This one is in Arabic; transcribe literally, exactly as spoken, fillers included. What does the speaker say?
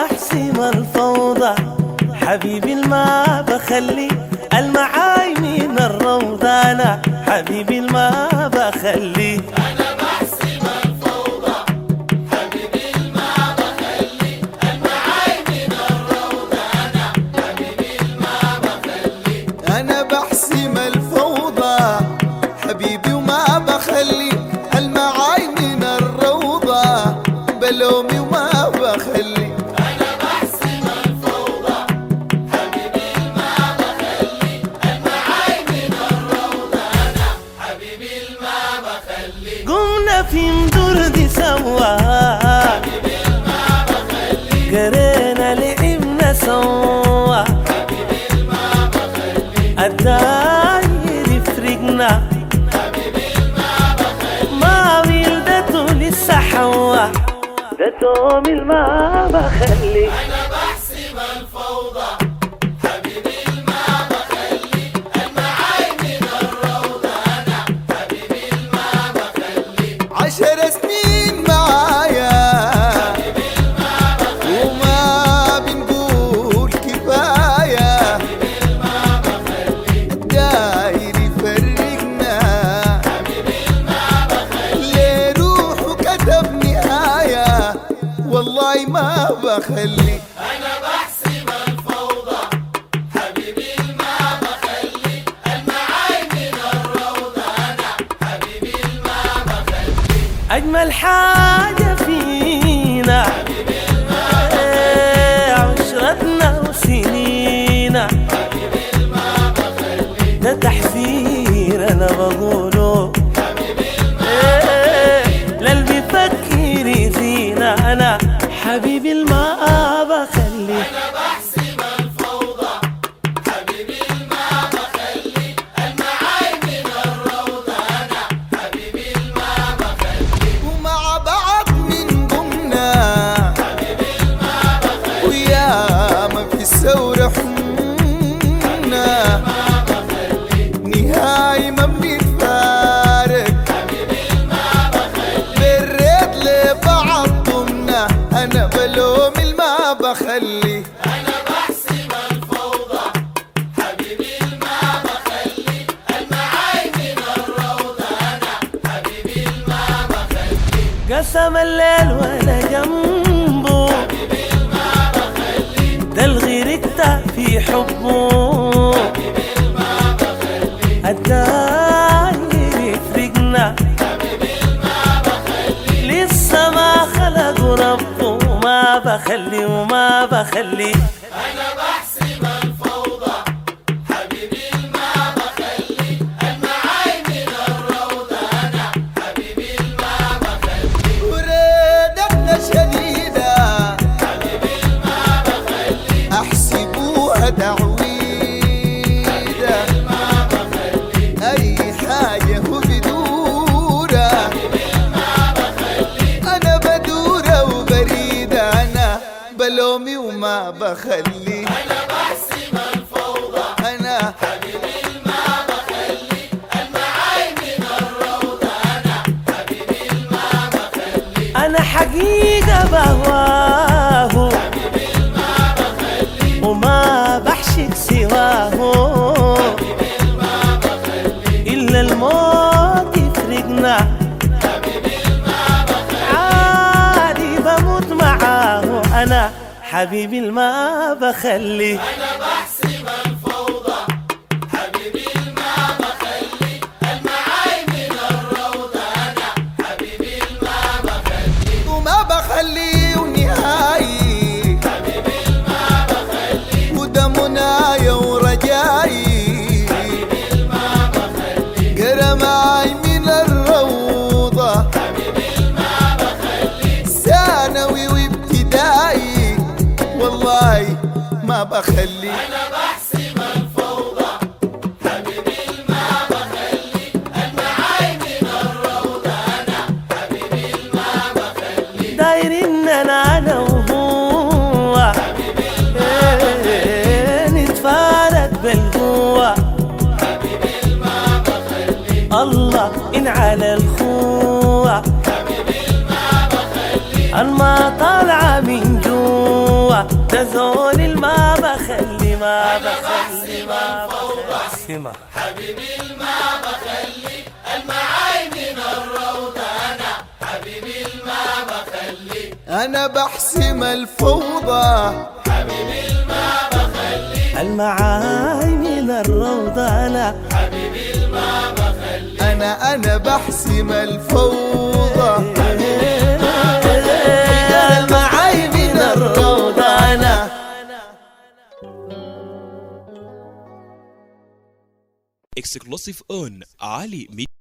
بحسم الفوضى حبيبي الما بخلي المعاي من الروضة. أنا حبيبي الما بخلي أنا بحسم الفوضى حبيبي الما بخلي المعاي من الروضة. أنا حبيبي الما بخلي أنا بحسم الفوضى حبيبي وما بخلي المعاي من الروضة بلومي وما بخلي. أنا بحسم الفوضى حبيبي الما بخلي المعاي من الروضة. أنا حبيبي الما بخلي قمنا في مدردي سوا حبيبي الما بخلي قرينا لعبنا سوا حبيبي الما بخلي الداير يفرقنا حبيبي الما بخلي ما ولدته لسه حوا دتهم الما بخلي. أنا بحسم الفوضى حبيبي الما بخلي المعاي من الروضة. أنا حبيبي الما بخلي عشر سنين معايا حبيبي الما بخلي وما بنقول كفاية حبيبي الما بخلي داير يفرقنا حبيبي الما بخلي ليه روحه كتب نهاية والله ما بخلي. أنا بحسم الفوضى حبيبي الما بخلي المعاي من الروضة. أنا حبيبي الما بخلي أجمل حاجة فينا حبيبي الما إيه عشرتنا وسنينا حبيبي الما بخلي ده تحذير أنا بقوله حبيبي الما إيه للي بيفكر فينا. أنا حبيبي الما بخلي أنا بحسم الفوضى حبيبي الما بخلي المعاي من الروضة. أنا حبيبي الما بخلي ومع بعض من ضمنا حبيبي الما بخلي ويا ما في الثورة حمنا ما بخلي نهاية ما بنتفارق حبيبي الما بخلي بالريت لبعض ضمنا أنا بلوم الما بخلي. أنا بحسم الفوضى حبيبي الما بخلي المعاي من الروضة. أنا حبيبي الما بخلي قسم الليل وأنا جنبه حبيبي الما بخلي ده الغيركتا في حبه حبيبي الما بخلي الداير يفرقنا حبيبي الما بخلي لسه ما خلقوا ربه وما بخلي وما بخلي. أنا بحسم الفوضى حبيبي الما بخلي المعاي من الروضة. أنا حبيبي الما بخلي وريدتنا شديدة حبيبي الما بخلي أحسبوها تعويدة الما بخلي أي حاجة هو بدورة الما بخلي أنا بدورة وبريدة أنا بلومي وما بخلي. أنا بحسم الفوضى أنا حبيبي الما بخلي المعاي من الروضة. أنا حبيبي الما بخلي أنا حقيقة بهواه حبيبي الما بخلي وما بحشك سواه حبيبي الما بخلي إلا الموت يفرقنا حبيبي الما بخلي عادي بموت معاه. أنا حبيبي الما بخلي أنا بحسم الفوضى حبيبي الما بخلي المعاي من الروضة. أنا حبيبي الما بخلي وما بخلي ونهايي حبيبي الما بخلي وده منايا ورجاي حبيبي الما بخلي قرا معي من الروضة حبيبي الما بخلي ثانوي وابتدائي والله ما بخلي. أنا بحسم الفوضى حبيبي الما بخلي المعاي من الروضة. أنا حبيبي الما بخلي دايرين أنا أنا وهو حبيبي الما إيه نتفارق بالقوة حبيبي الما بخلي الله إن على الخوة حبيبي الما بخلي الما طالعة من جوا ده زول ما بخلي ما بخلي ما بخلي حبيبي الما بخلي المعاي من الروضة أنا حبيبي الما بخلي أنا بحسم الفوضى حبيبي الما بخلي المعاي من الروضة أنا حبيبي الما بخلي أنا أنا بحسم الفوضى المعاي من الروضة أنا. Exclusive on Ali